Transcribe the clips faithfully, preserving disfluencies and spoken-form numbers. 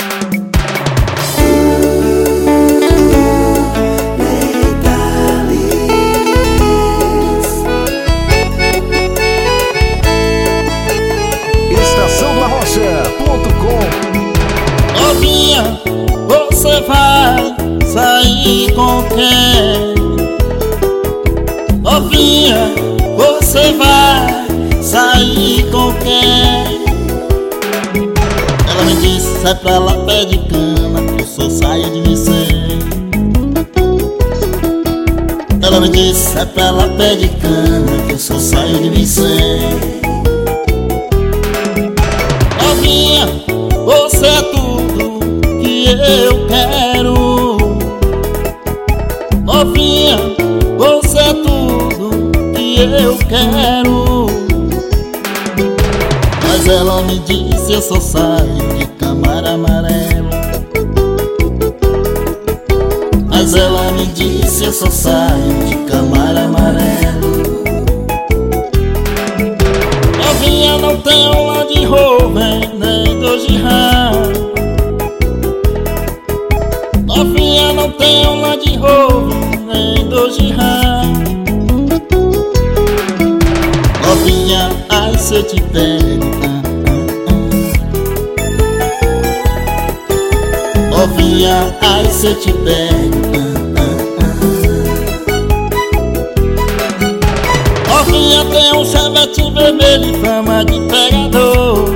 Novinha, você vai sair com quem? Novinha, você vai sair com quem? Ela me disse, sai pra lá, pé de cana, que eu sou saia de Vicente. Ela me disse, sai pra lá, pé de cana, que eu sou saia de Vicente. Novinha, você é tudo que eu quero. Novinha, você é tudo que eu quero. Mas ela me disse, eu só saio de Camaro amarelo. Mas ela me disse, eu só saio de Camaro amarelo. Novinha, não tem um Land Rover nem Dodge Ram. Novinha, não tem um Land Rover nem Dodge Ram. Novinha, ai se eu te pego, ah, ah, ah. Novinha, ai se eu te pego, ah, ah, ah. Novinha, tem um Chevette vermelho e fama de pegador.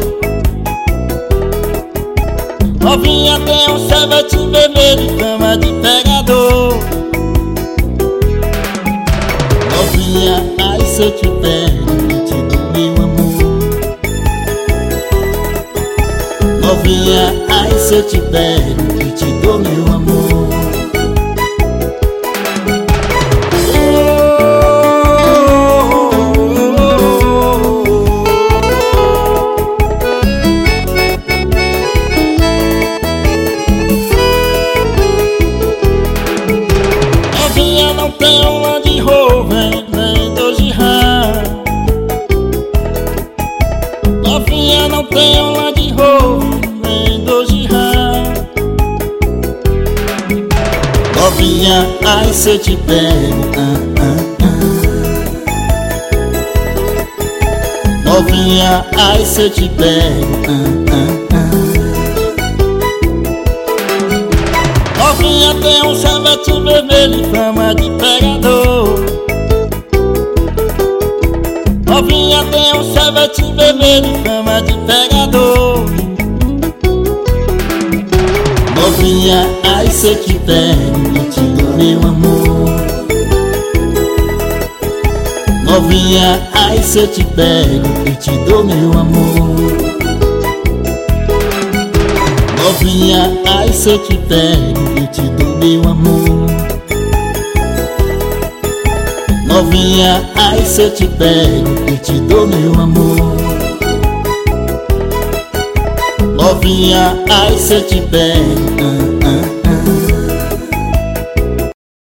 Novinha, tem um Chevette vermelho e fama de pegador. Novinha, ai se eu te pego, eu te dou meu amor. Novinha, ai se eu te pego, eu te dou meu amor. Novinha, não tem um Land Rover nem Dodge Ram. Novinha, não tem um Land Rover nem Dodge Ram. Novinha, ai se eu te pego, ah, ah, ah. Novinha, ai se eu te pego, ah, ah, ah. Novinha, tem um Chevette vermelho e fama de pegador. Novinha, tem um Chevette vermelho e fama de pegador. Novinha, ai se eu te pego, eu te dou meu amor. Novinha, ai se eu te pego, eu te dou meu amor. Novinha, ai se eu te pego, eu te dou meu amor. Novinha, ai se eu te pego, eu te dou meu amor. Novinha, ai se eu te pego,